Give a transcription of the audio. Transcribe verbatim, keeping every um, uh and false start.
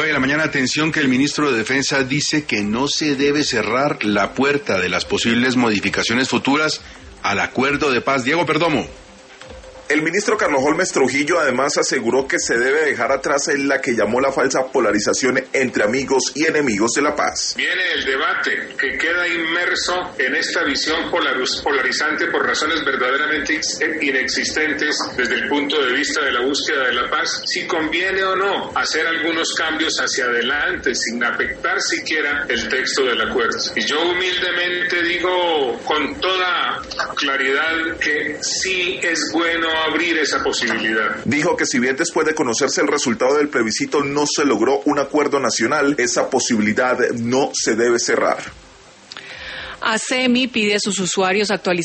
nueve de la mañana, atención que el ministro de Defensa dice que no se debe cerrar la puerta de las posibles modificaciones futuras al acuerdo de paz. Diego Perdomo. El ministro Carlos Holmes Trujillo además aseguró que se debe dejar atrás en la que llamó la falsa polarización entre amigos y enemigos de la paz. Viene el debate que queda inmerso en esta visión polarizante por razones verdaderamente inexistentes desde el punto de vista de la búsqueda de la paz, si conviene o no hacer algunos cambios hacia adelante sin afectar siquiera el texto del acuerdo. Y yo humildemente digo con toda claridad que sí es bueno abrir esa posibilidad. Dijo que si bien después de conocerse el resultado del plebiscito no se logró un acuerdo nacional, esa posibilidad no se debe cerrar. ASEMI pide a sus usuarios actualizar